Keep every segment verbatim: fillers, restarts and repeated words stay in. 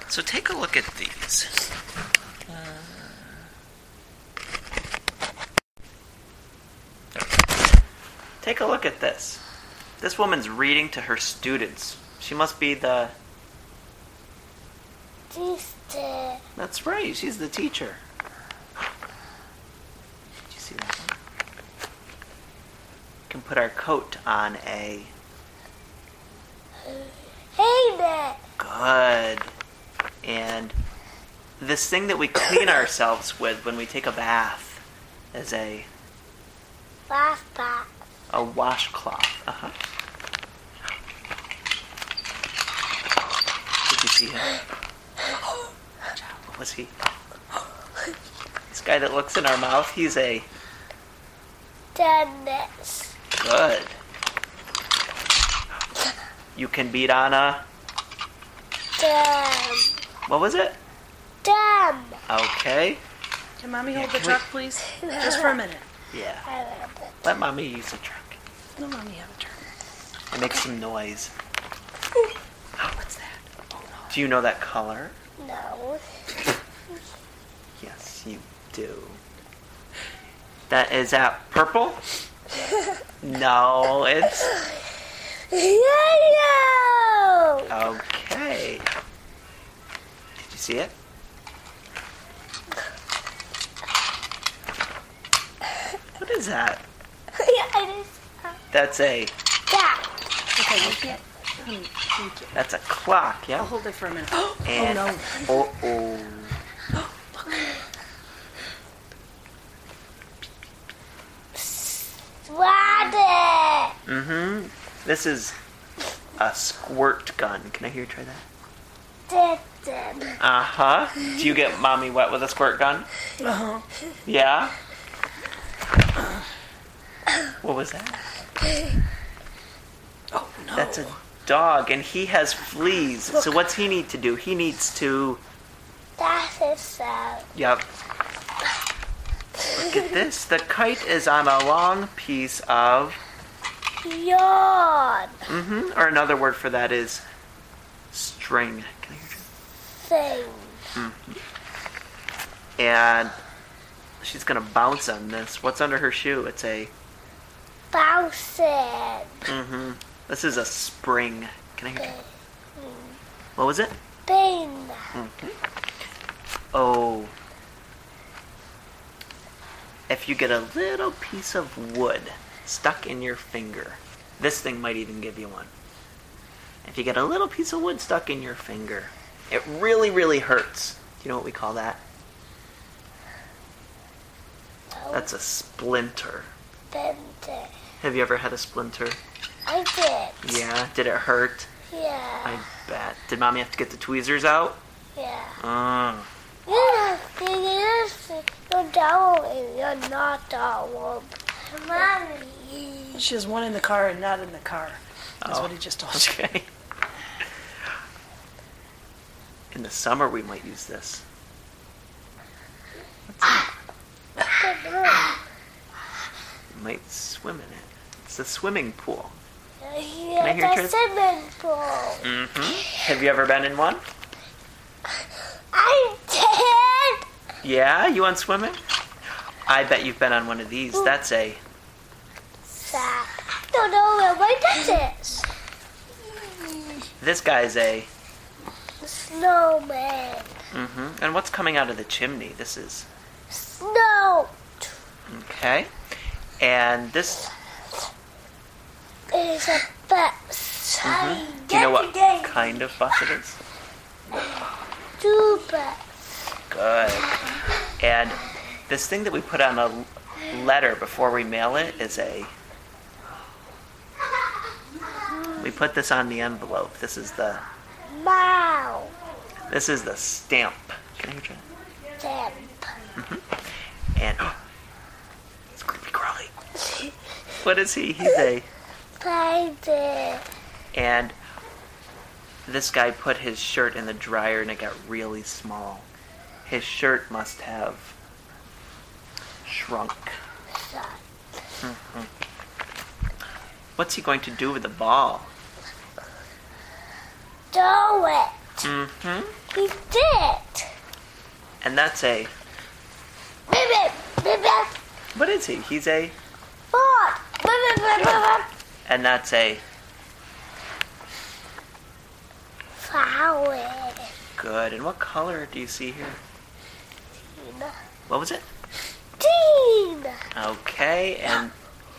So take a look at these. Uh, take a look at this. This woman's reading to her students. She must be the... Teacher. That's right, she's the teacher. Did you see that one? We can put our coat on a... Haynet. Good. And this thing that we clean ourselves with when we take a bath is a... Backpack. a washcloth. Uh-huh. Did you see him? What was he? This guy that looks in our mouth, he's a... Dennis. Good. You can beat on a... Dam. What was it? Dam. Okay. Can Mommy Yeah, hold the can we- truck, please? Just for a minute. Yeah. I love it. Let Mommy use the truck. No, Mommy, have a truck. It makes some noise. What's that? Oh, no. Do you know that color? No. Yes, you do. That is that purple? No, it's... Yellow. Okay. Did you see it? What is that? Yeah, it is. That's a... That. Okay, you can't. Honey, thank you. That's a clock, I'll yeah? hold it for a minute. And, oh, no. Oh, oh. Water. Mm-hmm. This is a squirt gun. Can I hear you try that? Didn't. Uh-huh. Do you get Mommy wet with a squirt gun? Uh-huh. Yeah? What was that? Oh, no. That's a dog, and he has fleas. So what's he need to do? He needs to... That is so. Yep. Look at this. The kite is on a long piece of... Yawn. Mm-hmm. Or another word for that is string. Can I hear you? Thing. Mm-hmm. And she's going to bounce on this. What's under her shoe? It's a... Bouncing. Mm-hmm. This is a spring. Can I hear you? What was it? Bean. Mm-hmm. Oh. If you get a little piece of wood stuck in your finger, this thing might even give you one. If you get a little piece of wood stuck in your finger, it really, really hurts. Do you know what we call that? That's a splinter. Bente. Have you ever had a splinter? I did. Yeah. Did it hurt? Yeah. I bet. Did Mommy have to get the tweezers out? Yeah. Oh. Yeah, you're, you're down and you're not down. Mommy. She has one in the car and not in the car. That's Oh, what he just told you. Okay. In the summer, we might use this. You might swim in it. It's a swimming pool. I Yeah, hear the Tris? swimming pool. Mm-hmm. Have you ever been in one? I did. Yeah? You went swimming? I bet you've been on one of these. That's a... Sad. Don't know where my dad is. This guy's a... Snowman. Mm-hmm. And what's coming out of the chimney? This is... Snow. Okay. And this... It's a bus. Mm-hmm. Do you know what kind of bus it is? Two bus. Good. And this thing that we put on a letter before we mail it is a... We put this on the envelope. This is the... Mow. This is the stamp. Can I hear you? Stamp. Mm-hmm. And... Oh, it's Creepy Crawly. What is he? He's a... Baby. And this guy put his shirt in the dryer and it got really small. His shirt must have shrunk. Mm-hmm. What's he going to do with the ball? Do it. Mm-hmm. He did. And that's a... Baby, baby, What is he? He's a... what? Baby, baby, baby. And that's a... Flower. Good. And what color do you see here? Tina. What was it? Tina. Okay, and...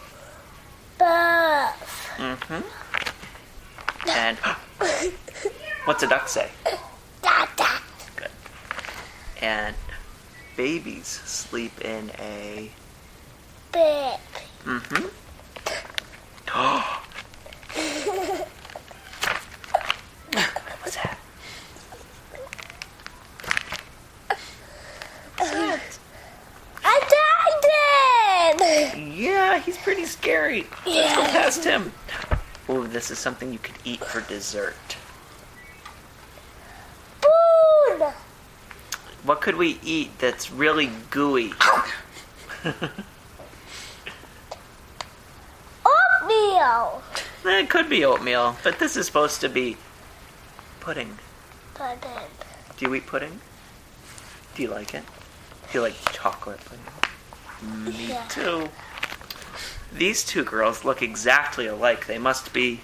Buff. Mm-hmm. And... What's a duck say? Dada. Good. And babies sleep in a... Big. Mm-hmm. Oh! What was that? I died it. Yeah, he's pretty scary. Let's go Yeah. past him. Oh, this is something you could eat for dessert. Spoon. What could we eat that's really gooey? Oatmeal. It could be oatmeal, but this is supposed to be pudding. Pudding. Do you eat pudding? Do you like it? Do you like chocolate pudding? Me Yeah. too. These two girls look exactly alike. They must be...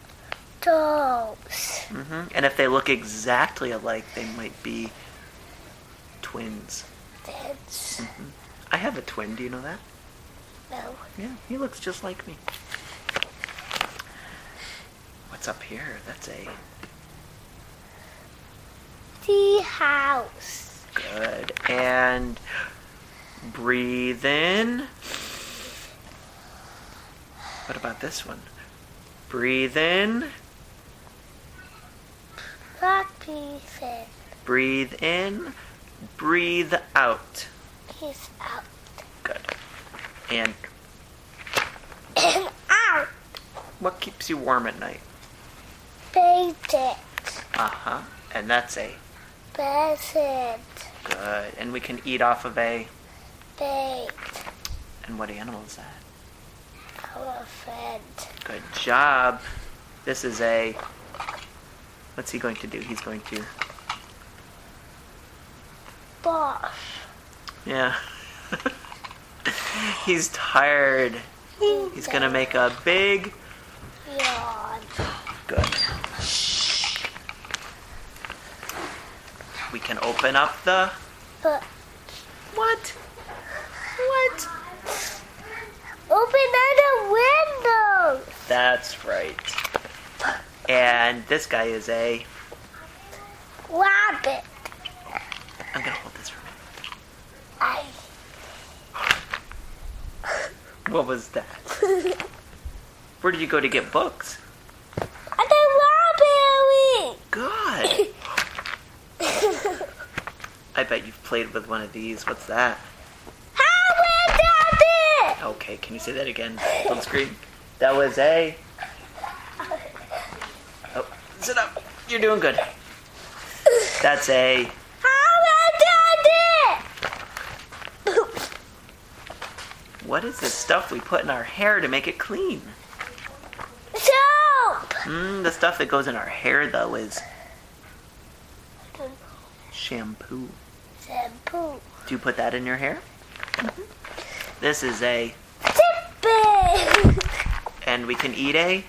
Toes. hmm And if they look exactly alike, they might be twins. That's I have a twin. Do you know that? no. Yeah, he looks just like me. What's up here? That's a... Tea house. Good. And breathe in. What about this one? Breathe in. Puppy fin. Breathe in. Breathe out. He's out. Good. And And out. what keeps you warm at night? Basic. Uh-huh. And that's a... Present. Good. And we can eat off of a... Baked. And what animal is that? Elephant. Good job. This is a... What's he going to do? He's going to... Boss. Yeah. He's tired. He's going to make a big... Yawn. Good. We can open up the... But What? What? open other windows. That's right. And this guy is a... Rabbit. I'm going to hold this for a minute. I. What was that? Where did you go to get books? And a raspberry. Good. I bet you've played with one of these. What's that? How is that? Okay, can you say that again? Don't scream. That was a... Oh, sit up. You're doing good. That's a... How is that? What is this stuff we put in our hair to make it clean? Soap. Mm, the stuff that goes in our hair, though, is shampoo. Shampoo. Do you put that in your hair? Mm-hmm. This is a... Zippy. And we can eat a...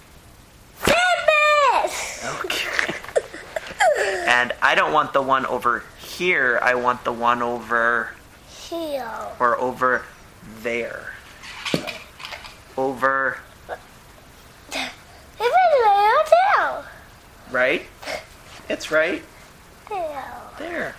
Zippy. Okay. And I don't want the one over here. I want the one over... Here. Or over there. Over... It's a little Right? It's right tail. there.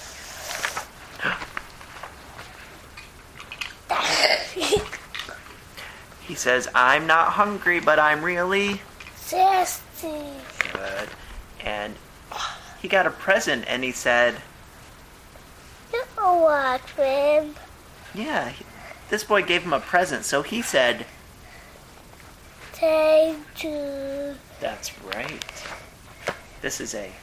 He says, I'm not hungry, but I'm really Thirsty. good. And he got a present, and he said, You know what, Rim? yeah, he- this boy gave him a present. So he said, Thank you. that's right. This is a...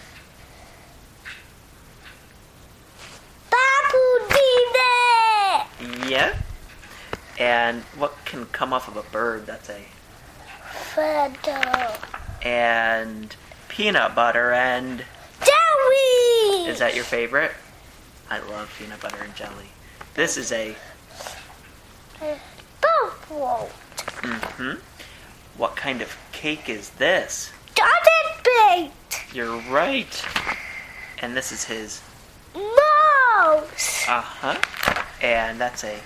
Babu did it. Yeah. And what can come off of a bird? That's a... Feather. And peanut butter and... Jelly! Is that your favorite? I love peanut butter and jelly. This is a... Buffalo. Mm-hmm. What kind of cake is this? Chocolate baked. You're right. And this is his... Mouse. Uh-huh. And that's a...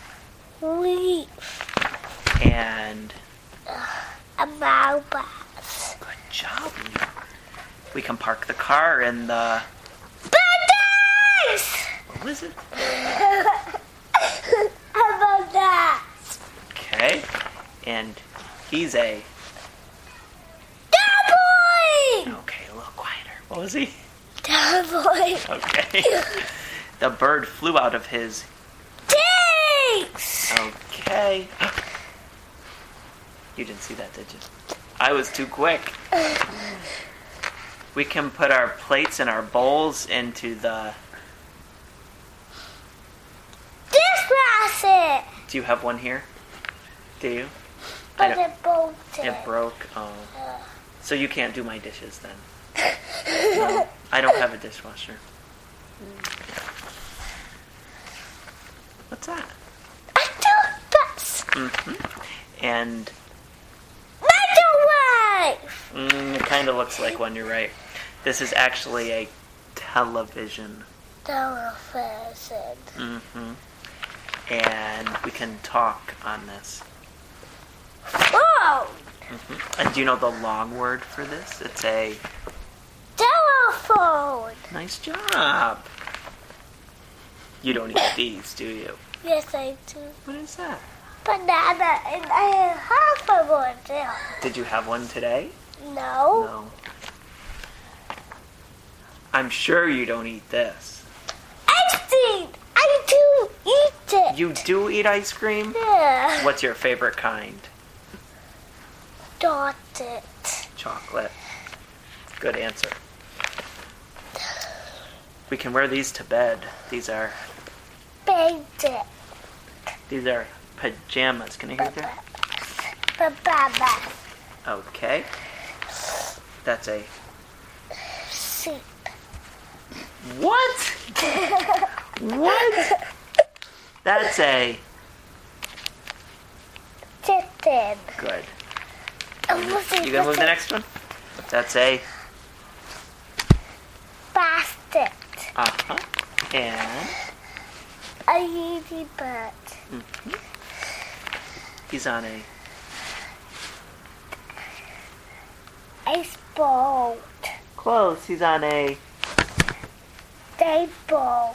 Leaf. And... A mouse. Good job, Leo. We can park the car in the... Bananas! What was it? How about that? Okay. And he's a... Cowboy! Okay, a little quieter. What was he? Cowboy. Okay. The bird flew out of his... Thanks! Okay. You didn't see that, did you? I was too quick. We can put our plates and our bowls into the... Dishwasher! Do you have one here? Do you? I But don't- it broke. It broke. Oh. So you can't do my dishes then? No, I don't have a dishwasher. What's that? A toothbrush! Mm-hmm. And Microwave! mm, it kind of looks like one, you're right. This is actually a television. Television. Mm-hmm. And we can talk on this. Phone! Mm-hmm. And do you know the long word for this? It's a... Telephone! Nice job. You don't eat these, do you? Yes, I do. What is that? Banana, and I have half of one too. Did you have one today? No. No. I'm sure you don't eat this. Ice cream! I do eat it. You do eat ice cream? Yeah. What's your favorite kind? Chocolate. Chocolate. Good answer. We can wear these to bed. These are Baked it. these are pajamas. Can I hear that? Ba-ba-ba. Okay. That's a Sheep. what? What? That's a Chicken. good. You You gonna move the next one? That's a basket. uh-huh. And A easy bird. mhm. He's on a Ice boat. close. He's on a Day boat.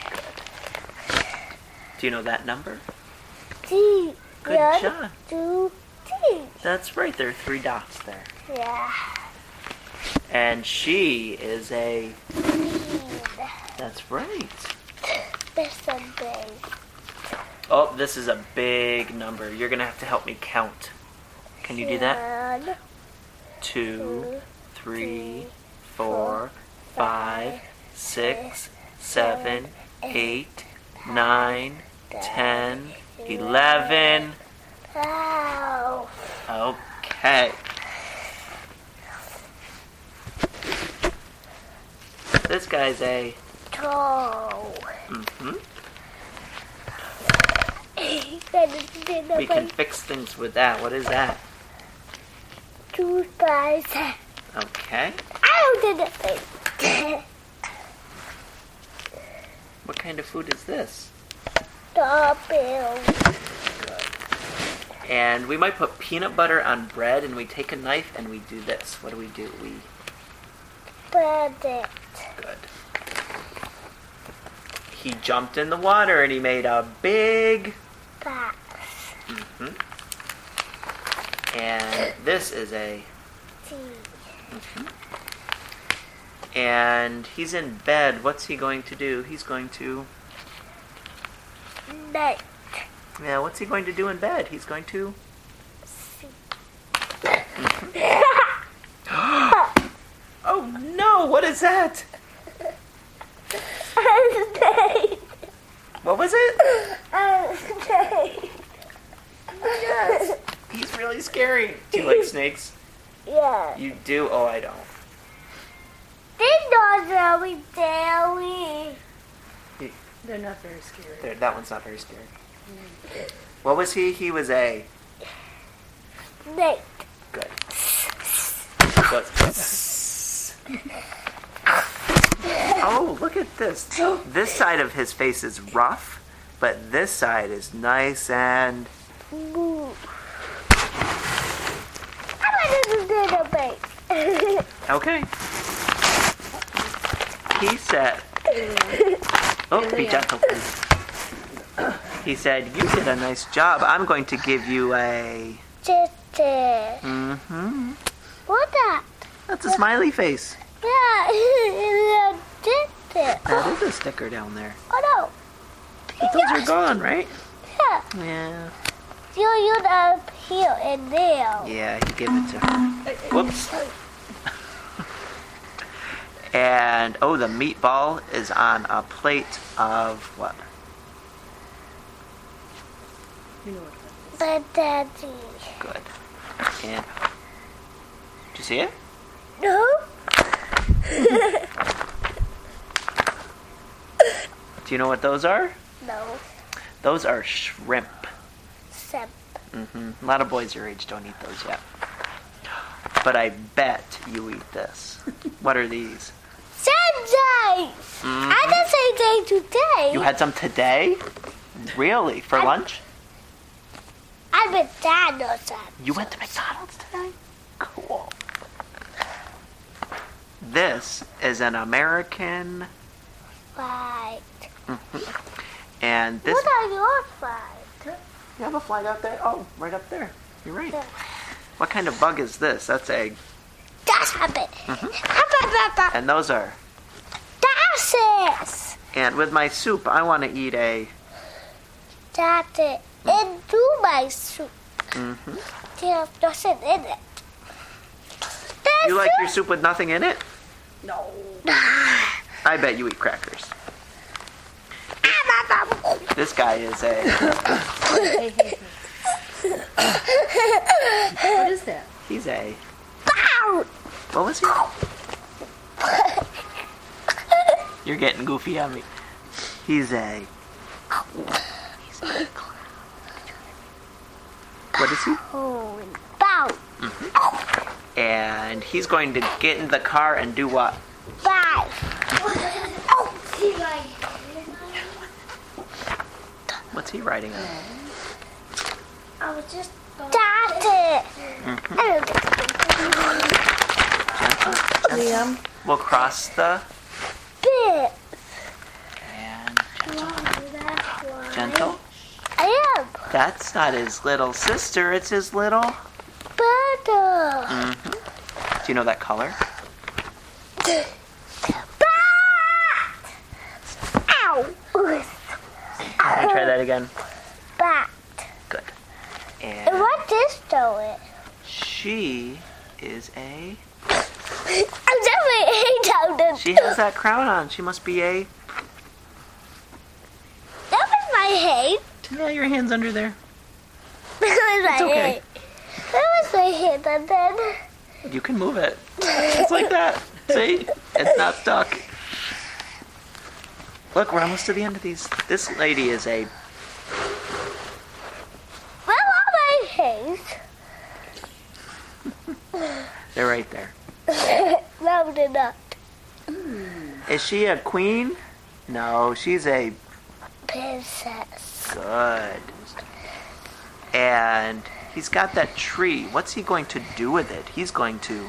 do you know that number? T. Good One, job. two, three. That's right. There are three dots there. Yeah. And she is a Green. that's right. This a big. Oh, this is a big number. You're gonna have to help me count. Can you do that? One, Two, three, four, five, six, seven, eight, nine, ten, eleven. Ow. Okay. This guy's a Toe. mm-hmm. We We can fix things with that. What is that? Two spies. Okay. I don't did it. What kind of food is this? Double. And we might put peanut butter on bread, and we take a knife and we do this. What do we do? We Bandit. good. He jumped in the water and he made a big. Bass. Mm-hmm. And this is a. Tea. Mm-hmm. And he's in bed. What's he going to do? He's going to. Night. Yeah, what's he going to do in bed? He's going to. Oh no! What is that? What was it? Yes. He's really scary. Do you like snakes? Yeah. You do? Oh, I don't. These dogs are we daily. They're not very scary. There, that one's not very scary. What was he? He was a... Snake. Good. Good. Oh, look at this. This side of his face is rough, but this side is nice and... Boo. I want to do the face. Okay. He said... Oh, be gentle, please. He said, you did a nice job. I'm going to give you a... Sister. Mm-hmm. What's that? That's a smiley face. Yeah, it's a sister. That is a sticker down there. Oh no. But those are gone, right? Yeah. Yeah. You use up here and there. Yeah, he gave it to her. Whoops. And, oh, the meatball is on a plate of what? You know what But daddy. Good. And, did you see it? No. Do you know what those are? No. Those are shrimp. Sam. Mm-hmm. A lot of boys your age don't eat those yet. But I bet you eat this. What are these? Sunday. Mhm. I didn't say day today. You had some today? Really? For I- lunch? I McDonald's. You went to McDonald's today? Cool. This is an American, Right. and this... What are your fries? You have a flag out there? Oh, right up there. You're right. Yeah. What kind of bug is this? That's a... That's a bit. And those are... That's it. And with my soup, I want to eat a... That's it. And do my soup. Mm-hmm. There's nothing in it. That's You like it. your soup with nothing in it? No. I bet you eat crackers. This guy is a... Hey, hey, hey. What is that? He's a... Bow. What was he? You're getting goofy on me. He's a... He's a clown. What is he? Oh, bow. And he's going to get in the car and do what? Bye. Oh, see my. What's he riding on? I was just. That's it. Liam. We'll cross the... Bit. And gentle. I am. That's not his little sister, it's his little... Butter. Mm-hmm. Do you know that color? Bat. Ow. Can you try that again? Bat. Good. And And what is doing? she is a... I'm definitely down the. She has that crown on. She must be a... That was my head. Yeah, your hand's under there. That was my It's okay. head. That was my head, and then. You can move it. It's like that. See? It's not stuck. Look, we're almost to the end of these. This lady is a... Where are my heads? They're right there. No, they're not. Is she a queen? No, she's a... Princess. Good. And he's got that tree. What's he going to do with it? He's going to...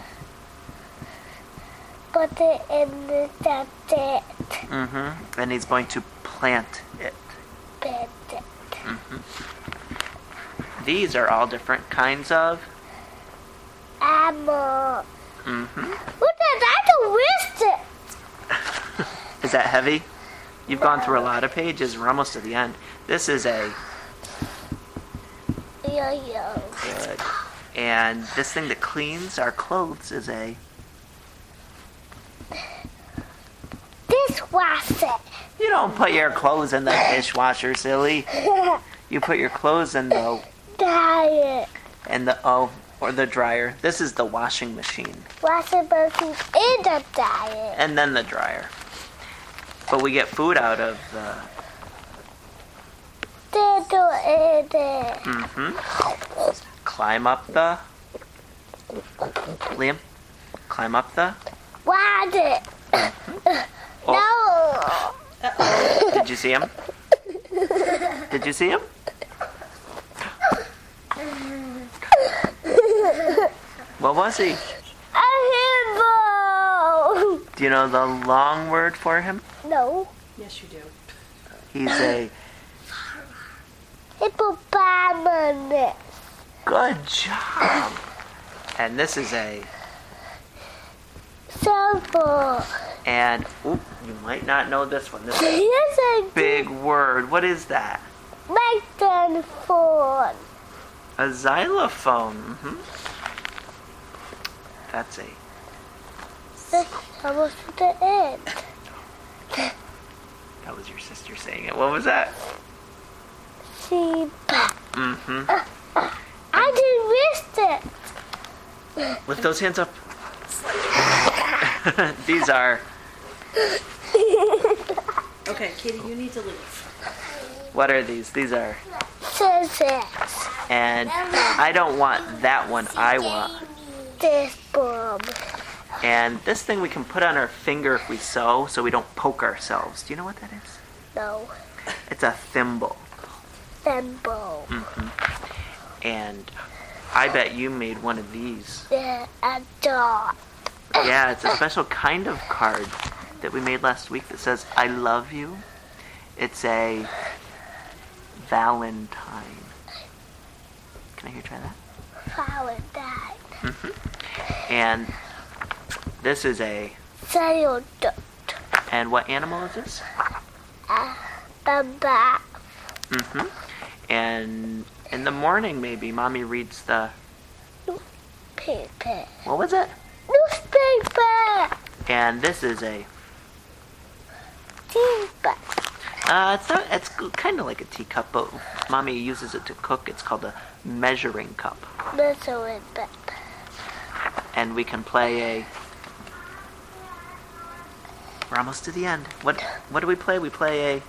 Put it in the that's it. Mm-hmm. And he's going to plant it. Put it. These are all different kinds of... Ammo. Mm-hmm. What is that? I missed it. Is that heavy? You've gone through a lot of pages. We're almost to the end. This is a... Yo-yo. Good. And this thing that cleans our clothes is a... Dishwasher. You don't put your clothes in the dishwasher, silly. You put your clothes in the... Diet. In the... Oh, Or the dryer. This is the washing machine. Washing machine in the dryer. And then the dryer. But we get food out of the... Diddle in it. Mm-hmm. Climb up the... Liam, climb up the... Wash it. Oh, No. did you see him? Did you see him? What was he? A hippo. Do you know the long word for him? No. Yes, you do. He's a... Hippopotamus. Good job. And this is a... Silver. And, oop, you might not know this one. This is a Here's a big word. What is that? microphone. A xylophone. hmm That's a... This almost to the end. That was your sister saying it. What was that? Sheep. Mm-hmm. I just missed it. Lift those hands up. These are... Okay, Katie, you need to leave. What are these? These are... Scissors. And I don't want that one. I want... This bomb. And this thing we can put on our finger if we sew, so we don't poke ourselves. Do you know what that is? No. It's a thimble. Thimble. And I bet you made one of these. Yeah, a dog. Yeah, it's a special kind of card that we made last week that says, I love you. It's a Valentine. Can I hear you try that? Valentine. And this is a... Sail dot. And what animal is this? Uh, the bat. Mm-hmm. And in the morning, maybe, Mommy reads the... Paper. What was it? Newspaper. And this is a... Teacup. Uh, it's not. It's kind of like a teacup, but Mommy uses it to cook. It's called a measuring cup. Measuring cup. And we can play a... We're almost to the end. What What do we play? We play a...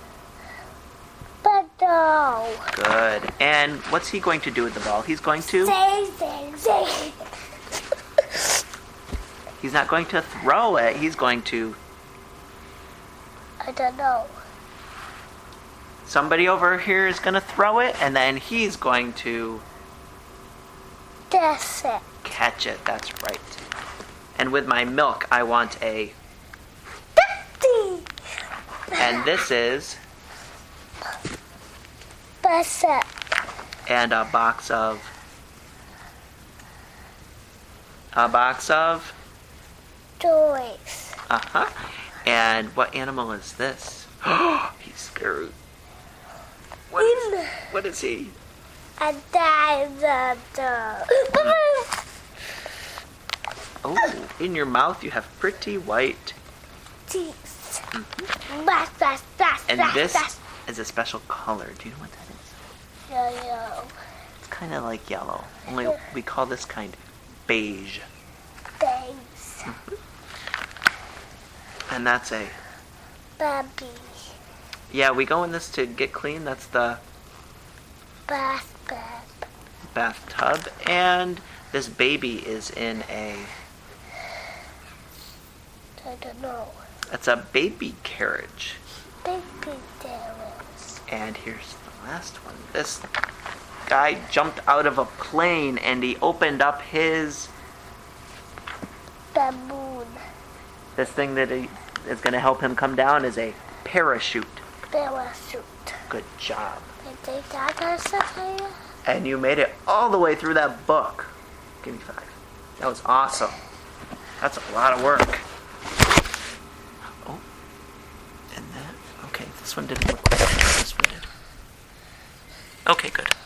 Ball. Good. And what's he going to do with the ball? He's going to... Say, say, say. He's not going to throw it. He's going to... I don't know. Somebody over here is going to throw it, and then he's going to... That's it. Catch it. That's right. And with my milk, I want a... Fifty. And this is... That's it. And a box of... A box of... Toys. Uh-huh. And what animal is this? He's scared. What is, what is he? A dinosaur. Oh, in your mouth you have pretty white. Teeth. Bash, bash, bash, And bash, this bash. is a special color. Do you know what that is? Yo-yo. It's kind of like yellow. Only we call this kind beige. Thanks. And that's a... Baby. Yeah, we go in this to get clean. That's the Bath, bath. bathtub. And this baby is in a... I don't know. It's a baby carriage. Baby terrors. And here's the last one. This guy jumped out of a plane and he opened up his... The moon. This thing that he, is going to help him come down is a parachute. Parachute. Good job. I think that has something. And you made it all the way through that book. Give me five. That was awesome. That's a lot of work. Oh. And that. Okay, this one didn't look like this one did. Okay, good.